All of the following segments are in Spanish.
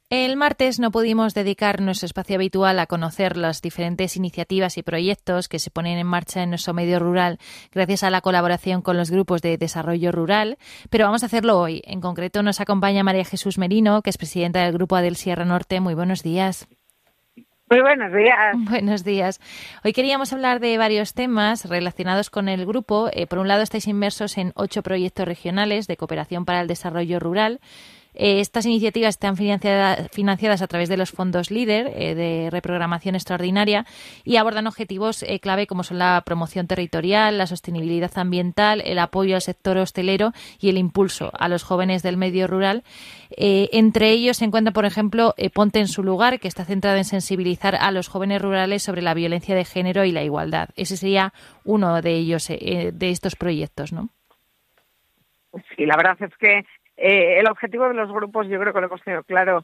El martes no pudimos dedicar nuestro espacio habitual a conocer las diferentes iniciativas y proyectos que se ponen en marcha en nuestro medio rural gracias a la colaboración con los grupos de desarrollo rural, pero vamos a hacerlo hoy. En concreto nos acompaña María Jesús Merino, que es presidenta del Grupo Adel Sierra Norte. Muy buenos días. Muy buenos días. Buenos días. Hoy queríamos hablar de varios temas relacionados con el grupo. Por un lado, estáis inmersos en 8 proyectos regionales de cooperación para el desarrollo rural. Estas iniciativas están financiadas a través de los fondos LEADER de reprogramación extraordinaria y abordan objetivos clave como son la promoción territorial, la sostenibilidad ambiental, el apoyo al sector hostelero y el impulso a los jóvenes del medio rural. Entre ellos se encuentra, por ejemplo, Ponte en su lugar, que está centrado en sensibilizar a los jóvenes rurales sobre la violencia de género y la igualdad. Ese sería uno de ellos, de estos proyectos, ¿no? Sí, la verdad es que el objetivo de los grupos, yo creo que lo hemos tenido claro,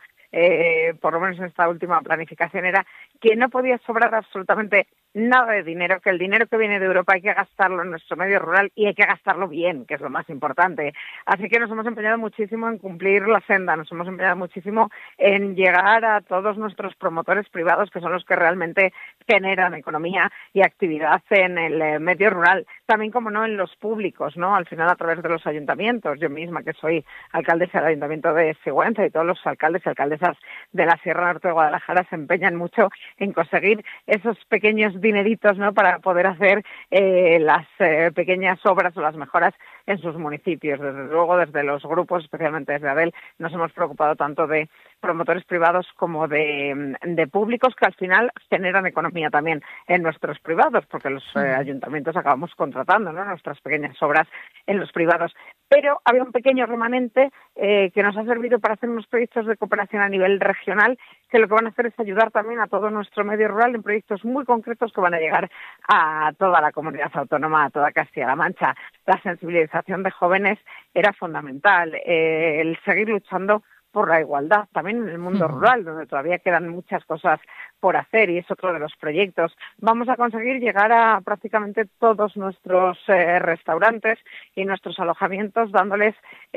por lo menos en esta última planificación, era que no podía sobrar absolutamente nada de dinero, que el dinero que viene de Europa hay que gastarlo en nuestro medio rural y hay que gastarlo bien, que es lo más importante. Así que nos hemos empeñado muchísimo en cumplir la senda, nos hemos empeñado muchísimo en llegar a todos nuestros promotores privados, que son los que realmente generan economía y actividad en el medio rural, también como no en los públicos, ¿no? Al final a través de los ayuntamientos, yo misma que soy alcaldesa del Ayuntamiento de Sigüenza y todos los alcaldes y alcaldesas de la Sierra Norte de Guadalajara se empeñan mucho en conseguir esos pequeños dineritos, ¿no?, para poder hacer las pequeñas obras o las mejoras en sus municipios. Desde luego, desde los grupos, especialmente desde Adel, nos hemos preocupado tanto de promotores privados como de públicos, que al final generan economía también en nuestros privados, porque los ayuntamientos acabamos contratando, ¿no?, nuestras pequeñas obras en los privados. Pero había un pequeño remanente que nos ha servido para hacer unos proyectos de cooperación a nivel regional, que lo que van a hacer es ayudar también a todo nuestro medio rural en proyectos muy concretos que van a llegar a toda la comunidad autónoma, a toda Castilla-La Mancha. La sensibilización de jóvenes era fundamental, el seguir luchando por la igualdad, también en el mundo rural, donde todavía quedan muchas cosas por hacer y es otro de los proyectos. Vamos a conseguir llegar a prácticamente todos nuestros restaurantes y nuestros alojamientos, dándoles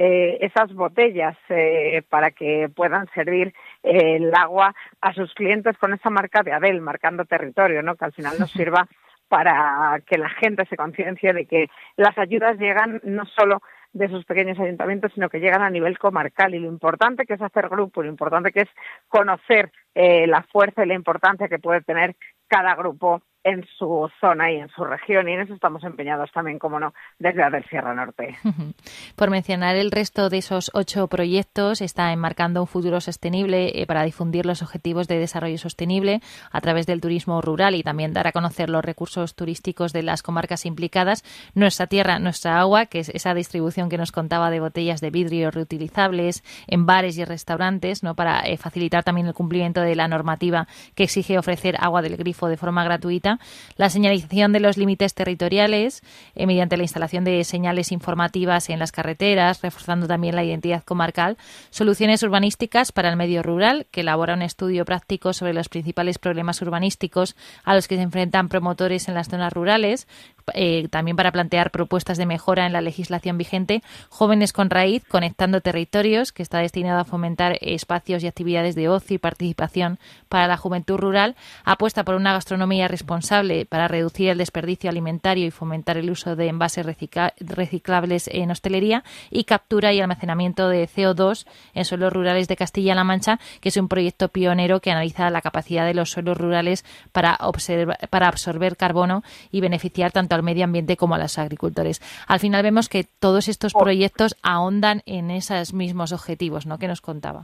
esas botellas para que puedan servir el agua a sus clientes con esa marca de Adel, marcando territorio, ¿no?, que al final nos sirva para que la gente se conciencie de que las ayudas llegan no solo de esos pequeños ayuntamientos, sino que llegan a nivel comarcal, y lo importante que es hacer grupo, lo importante que es conocer la fuerza y la importancia que puede tener cada grupo en su zona y en su región, y en eso estamos empeñados también, como no, desde Adel Sierra Norte. Por mencionar el resto de esos 8 proyectos, está enmarcando un futuro sostenible para difundir los objetivos de desarrollo sostenible a través del turismo rural y también dar a conocer los recursos turísticos de las comarcas implicadas, nuestra tierra, nuestra agua, que es esa distribución que nos contaba de botellas de vidrio reutilizables en bares y restaurantes, ¿no?, para facilitar también el cumplimiento de la normativa que exige ofrecer agua del grifo de forma gratuita. La señalización de los límites territoriales mediante la instalación de señales informativas en las carreteras, reforzando también la identidad comarcal. Soluciones urbanísticas para el medio rural, que elabora un estudio práctico sobre los principales problemas urbanísticos a los que se enfrentan promotores en las zonas rurales, también para plantear propuestas de mejora en la legislación vigente. Jóvenes con raíz, conectando territorios, que está destinado a fomentar espacios y actividades de ocio y participación para la juventud rural. Apuesta por una gastronomía responsable para reducir el desperdicio alimentario y fomentar el uso de envases reciclables en hostelería, y captura y almacenamiento de CO2 en suelos rurales de Castilla-La Mancha, que es un proyecto pionero que analiza la capacidad de los suelos rurales para absorber carbono y beneficiar tanto al medio ambiente como a los agricultores. Al final vemos que todos estos proyectos ahondan en esos mismos objetivos, ¿no?, que nos contaba.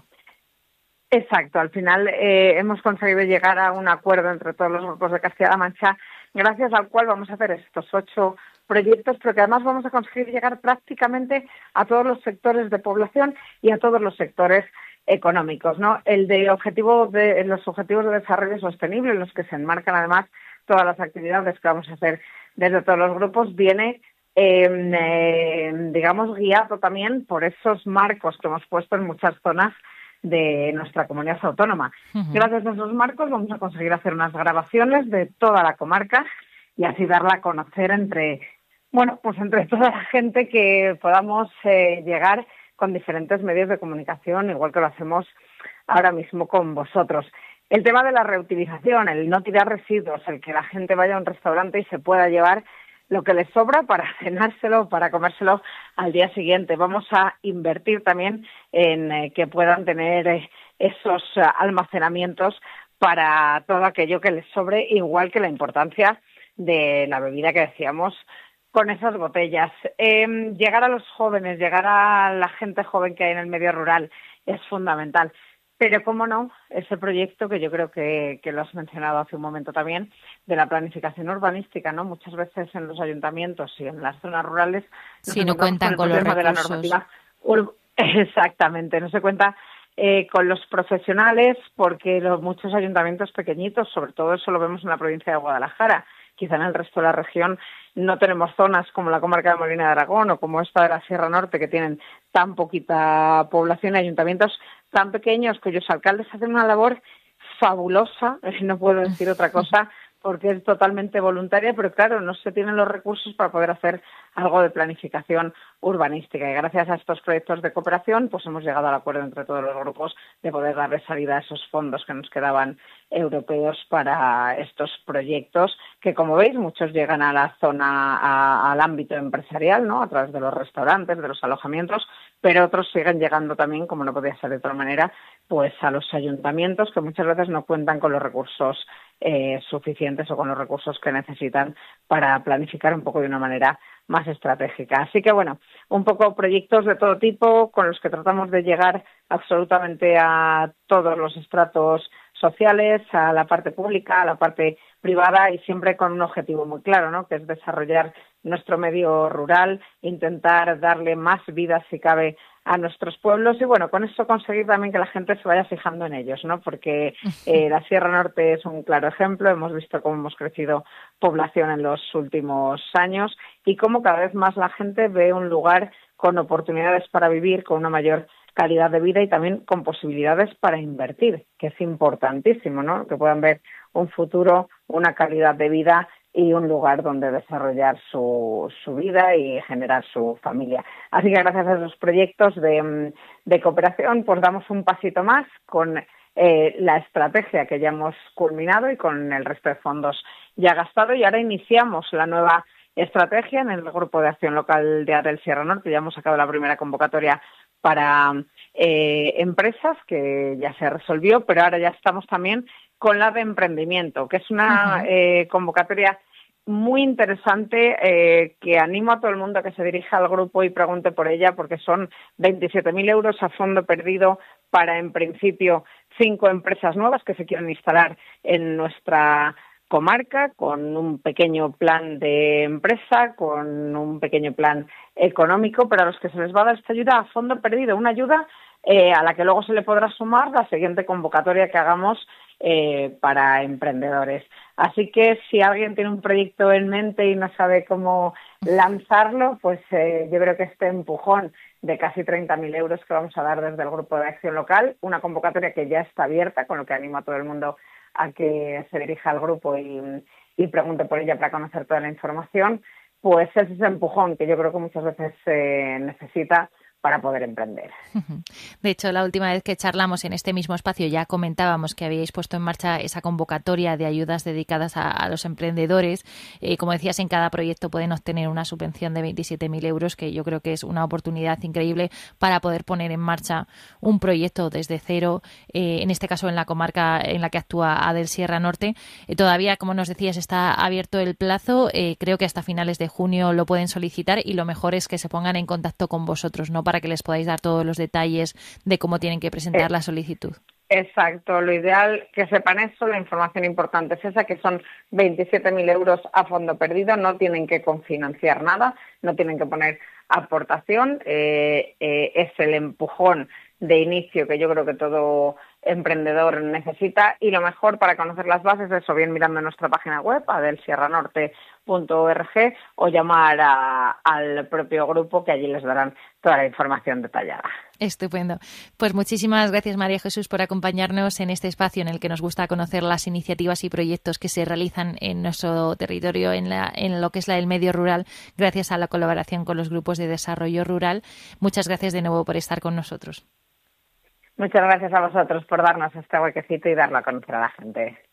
Exacto, al final hemos conseguido llegar a un acuerdo entre todos los grupos de Castilla-La Mancha, gracias al cual vamos a hacer estos 8 proyectos, pero que además vamos a conseguir llegar prácticamente a todos los sectores de población y a todos los sectores económicos, ¿no? Los objetivos de desarrollo sostenible, en los que se enmarcan además todas las actividades que vamos a hacer desde todos los grupos, viene digamos, guiado también por esos marcos que hemos puesto en muchas zonas de nuestra comunidad autónoma. Gracias a esos marcos vamos a conseguir hacer unas grabaciones de toda la comarca y así darla a conocer entre toda la gente que podamos llegar con diferentes medios de comunicación, igual que lo hacemos ahora mismo con vosotros. El tema de la reutilización, el no tirar residuos, el que la gente vaya a un restaurante y se pueda llevar lo que les sobra para cenárselo, para comérselo al día siguiente. Vamos a invertir también en que puedan tener esos almacenamientos para todo aquello que les sobre, igual que la importancia de la bebida que decíamos con esas botellas. Llegar a los jóvenes, llegar a la gente joven que hay en el medio rural es fundamental. Pero, cómo no, ese proyecto que yo creo que lo has mencionado hace un momento también, de la planificación urbanística, ¿no? Muchas veces en los ayuntamientos y en las zonas rurales si no cuentan con los recursos. De la normativa. Exactamente, no se cuenta con los profesionales, porque muchos ayuntamientos pequeñitos, sobre todo eso lo vemos en la provincia de Guadalajara, quizá en el resto de la región no tenemos zonas como la comarca de Molina de Aragón o como esta de la Sierra Norte, que tienen tan poquita población, ayuntamientos tan pequeños cuyos alcaldes hacen una labor fabulosa, no puedo decir otra cosa, porque es totalmente voluntaria, pero claro, no se tienen los recursos para poder hacer algo de planificación urbanística. Y gracias a estos proyectos de cooperación, pues hemos llegado al acuerdo entre todos los grupos de poder darle salida a esos fondos que nos quedaban europeos para estos proyectos, que como veis, muchos llegan a la zona, al ámbito empresarial, ¿no? A través de los restaurantes, de los alojamientos, pero otros siguen llegando también, como no podía ser de otra manera, pues a los ayuntamientos, que muchas veces no cuentan con los recursos suficientes o con los recursos que necesitan para planificar un poco de una manera más estratégica. Así que, bueno, un poco proyectos de todo tipo con los que tratamos de llegar absolutamente a todos los estratos sociales, a la parte pública, a la parte privada, y siempre con un objetivo muy claro, ¿no? Que es desarrollar nuestro medio rural, intentar darle más vida, si cabe, a nuestros pueblos y, bueno, con eso conseguir también que la gente se vaya fijando en ellos, ¿no? Porque la Sierra Norte es un claro ejemplo. Hemos visto cómo hemos crecido población en los últimos años y cómo cada vez más la gente ve un lugar con oportunidades para vivir, con una mayor calidad de vida y también con posibilidades para invertir, que es importantísimo, ¿no? Que puedan ver un futuro, una calidad de vida y un lugar donde desarrollar su vida y generar su familia. Así que gracias a esos proyectos de cooperación, pues damos un pasito más con la estrategia que ya hemos culminado y con el resto de fondos ya gastado, y ahora iniciamos la nueva estrategia en el Grupo de Acción Local de Adel Sierra Norte. Ya hemos sacado la primera convocatoria para empresas, que ya se resolvió, pero ahora ya estamos también con la de emprendimiento, que es una convocatoria muy interesante, que animo a todo el mundo a que se dirija al grupo y pregunte por ella, porque son 27.000 euros a fondo perdido para, en principio, 5 empresas nuevas que se quieren instalar en nuestra comarca, con un pequeño plan de empresa, con un pequeño plan económico, pero a los que se les va a dar esta ayuda a fondo perdido, una ayuda a la que luego se le podrá sumar la siguiente convocatoria que hagamos para emprendedores. Así que si alguien tiene un proyecto en mente y no sabe cómo lanzarlo, pues yo creo que este empujón de casi 30.000 euros que vamos a dar desde el Grupo de Acción Local, una convocatoria que ya está abierta, con lo que animo a todo el mundo a que se dirija al grupo y pregunte por ella para conocer toda la información, pues es ese empujón que yo creo que muchas veces se necesita para poder emprender. De hecho, la última vez que charlamos en este mismo espacio ya comentábamos que habíais puesto en marcha esa convocatoria de ayudas dedicadas a los emprendedores. Como decías, en cada proyecto pueden obtener una subvención de 27.000 euros, que yo creo que es una oportunidad increíble para poder poner en marcha un proyecto desde cero, en este caso en la comarca en la que actúa Adel Sierra Norte. Todavía, como nos decías, está abierto el plazo. Creo que hasta finales de junio lo pueden solicitar, y lo mejor es que se pongan en contacto con vosotros, ¿no? Para que les podáis dar todos los detalles de cómo tienen que presentar la solicitud. Exacto, lo ideal que sepan eso, la información importante es esa, que son 27.000 euros a fondo perdido, no tienen que confinanciar nada, no tienen que poner aportación, es el empujón de inicio que yo creo que todo emprendedor necesita, y lo mejor para conocer las bases es o bien mirando nuestra página web, adelsierranorte.org, o llamar al propio grupo, que allí les darán toda la información detallada. Estupendo. Pues muchísimas gracias, María Jesús, por acompañarnos en este espacio en el que nos gusta conocer las iniciativas y proyectos que se realizan en nuestro territorio, en lo que es el medio rural, gracias a la colaboración con los grupos de desarrollo rural. Muchas gracias de nuevo por estar con nosotros. Muchas gracias a vosotros por darnos este huequecito y darlo a conocer a la gente.